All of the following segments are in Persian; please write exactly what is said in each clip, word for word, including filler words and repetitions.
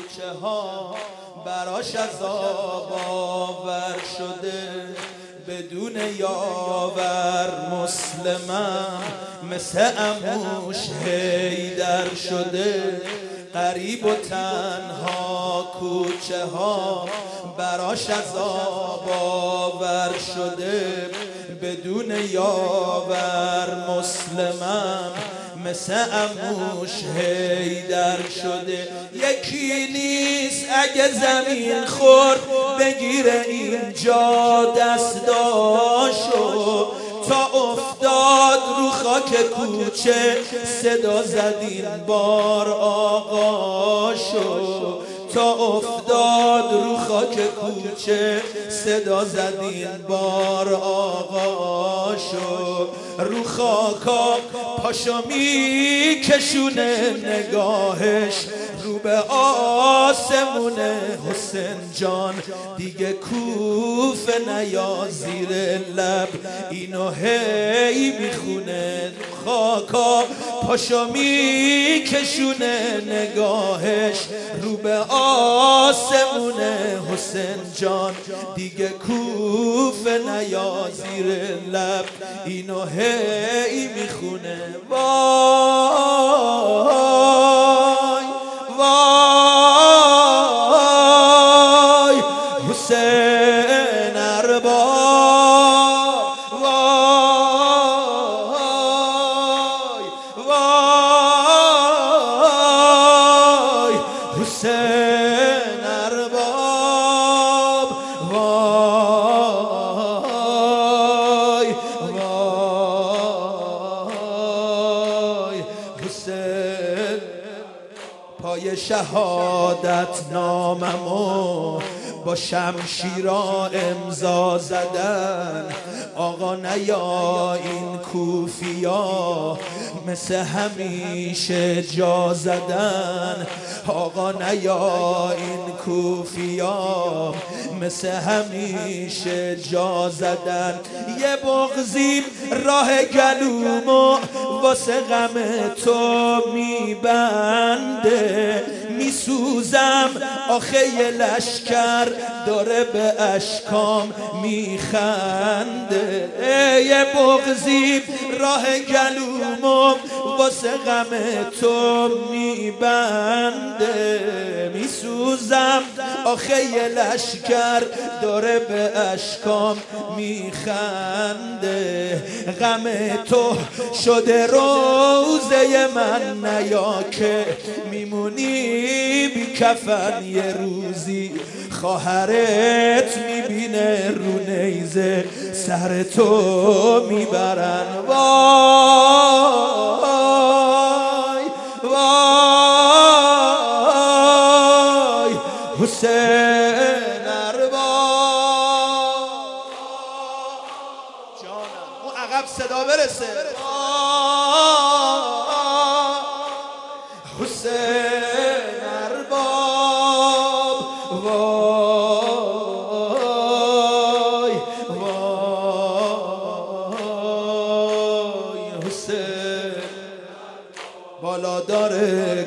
کوچه ها براش عذاب آور شده، بدون یاور مسلمم مثل عموش حیدر شده. غریب و تنها کوچه ها براش عذاب آور شده، بدون یاور مسلمم مثل عموش حیدر شده. یکی نیست اگه زمین خورد بگیره اینجا دستاشو، تا افتاد رو خاک کوچه صدا زدین بار آقاشو، تا افتاد رو خاک کوچه صدا زدین بار آقاشو. رو خاکا پاشو میکشونه نگاهش رو به آسمونه، حسین جان دیگه کوفه نیا زیر لب اینو هی میخونه. خاکا پاشو میکشونه نگاهش رو به آسمونه، حسین جان دیگه کوفه نیا زیر لب اینو هی میخونه. وای وای حسین ارباب، وای وای حسین ارباب، وای وای حسین. پای شهادت ناممو با شمشیرا امضا زدن، آقا نیا این کوفیا مثل همیشه جا زدن، آقا نیا این کوفیا مثل همیشه جا زدن. یه بغضیم راه گلومو واسه غم تو میبنده، میسوزم آخه یه لشکر داره به اشکام میخنده. یه بغضی راه گلومو واسه غم تو میبنده، میسوزم آخه یه لشکر داره به اشکام میخنده. غم تو شده روزه من، نیا که میمونی بی کفن یه روزی خواهرت میبینه رو نیزه سر تو میبرن. وای وای حسین ارباب. جانم اون عقب صدا برسه. حسین ارباب، وای وای حسین. بالا داره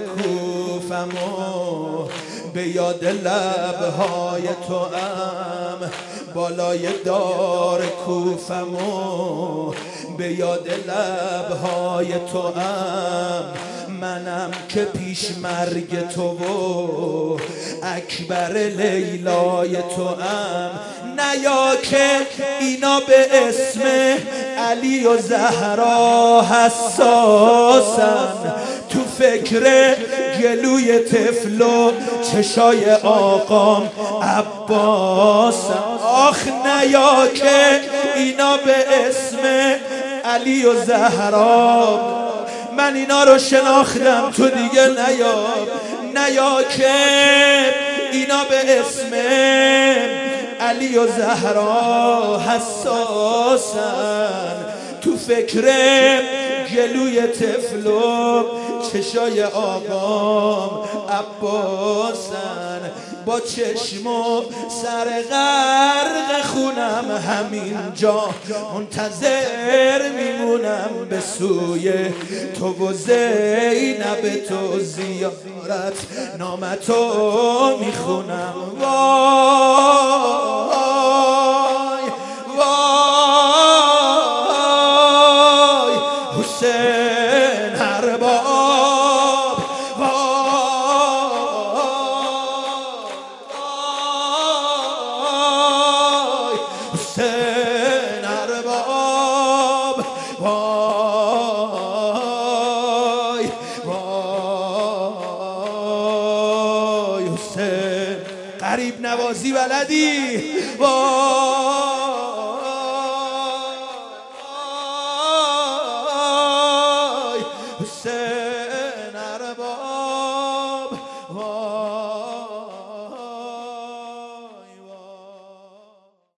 کوفمو به یاد لبهای تو ام، بالای دار کوفمو به یاد لبهای تو ام. منم که پیش مرگ تو و اکبر لیلای تو ام. نیا که اینا به اسم علی و زهرا حساسن، تو فکر گلوی طفل و چشای آقام عباسن. آخ نیا که اینا به اسم علی و زهرا، من اینا رو شناختم تو دیگه نیا. نیا که اینا به اسم علی و زهرا حساسن، تو فکر گلوی طفلم چشای آقام عباسن با چشم و سر غرق خونم همینجا منتظر میمونم به سوی تو و زینب تو زیارت نامتو میخونم وای وای حسین ارباب وای حسین ارباب وای وای حسین غریب نوازی بلدی وای حسین